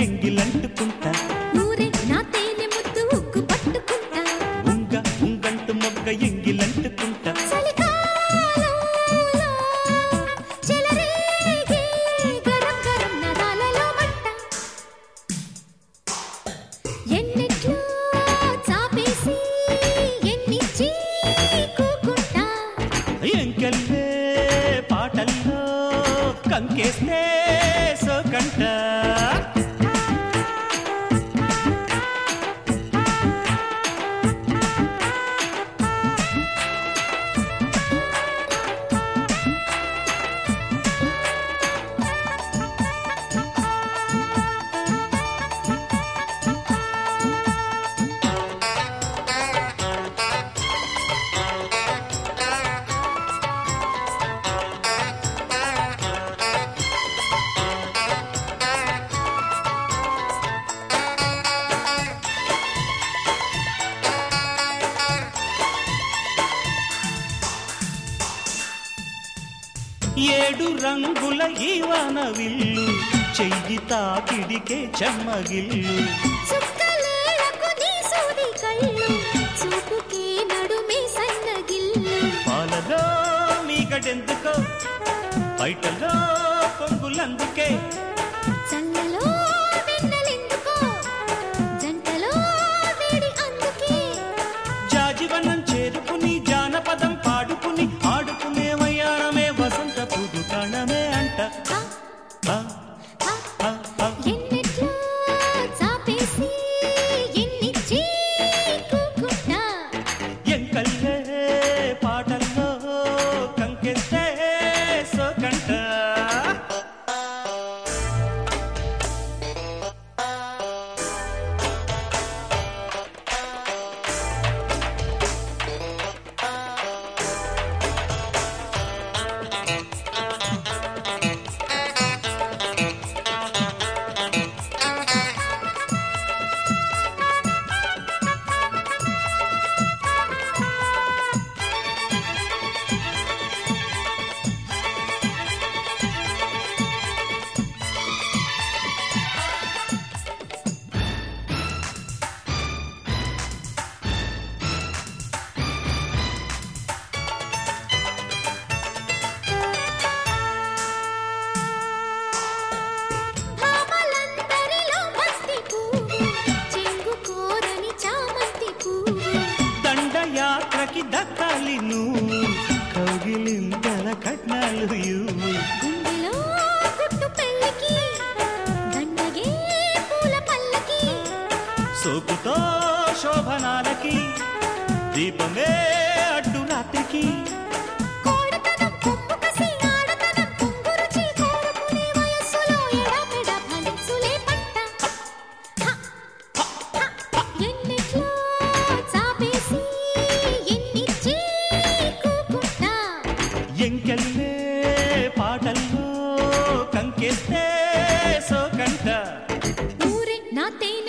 ఎంగిలంటుకుంటా ఊరే నా తేనె ముద్దు ఉక్కు పట్టుకుంటా ఉంగ ఉంగంటు మొగ్గ ఎంగిలంటుకుంటా చలికాలంలో చెలరేగే గరం గరం నరాలలో మంట ఎన్నెట్లో చాపేసి ఎన్నిచ్చి కూకుంటా ఎంకెళ్ళే పాటల్లో కంకేస్తే సోకంట ఏడు రంగుల ఈవాన విల్లు చెయ్యి తాకిడికే చెమ్మగిల్లు చుక్కలేలకు నీ సూది కళ్ళు చూపుకే నడుమే సన్నగిల్లు పాలలో మీగడెందుకో బయటలో పొంగులందుకే చల్లలో వెన్నెలెందుకో జంటలో వేడి అందుకే జాజివనం చేరుకుని జానపదం పాడుకుని ఆడుకునే వయ్యారమే వసంత పుదు కణమే అంట హ, ఆ, హ, ఆ, ఆ. ఎన్నెట్లో చాపేసి ఎన్నిచ్చి కూకుంటా ఎంకల్లే పాటల్లో కంకెస్తే సోకంట భామలందరిలో బంతి పువ్వు చెంగు కోరని చామంతి పువ్వు దండయాత్రకి దక్కాలి నువ్వు కౌగిలింతల కట్నాలు ఇవ్వు గుండెలో గుట్టు పెళ్ళికి దండగే పూల పల్లకి సోకుతో శోభనాలకి దీపమే అడ్డు రాత్రికి కోడతనం కొమ్ము కసి ఆడతనం పొంగు రుచి కోరుకునే వయస్సులో ఎడపెడ ఫలించులే పంట హ, హ, హ. ఎన్నిట్లో చాపేసి ఎన్నిచ్చి కూకుంటా ఎంకెళ్ళే పాటల్లో కంకేస్తే సోకంట ఊరే నా తేనె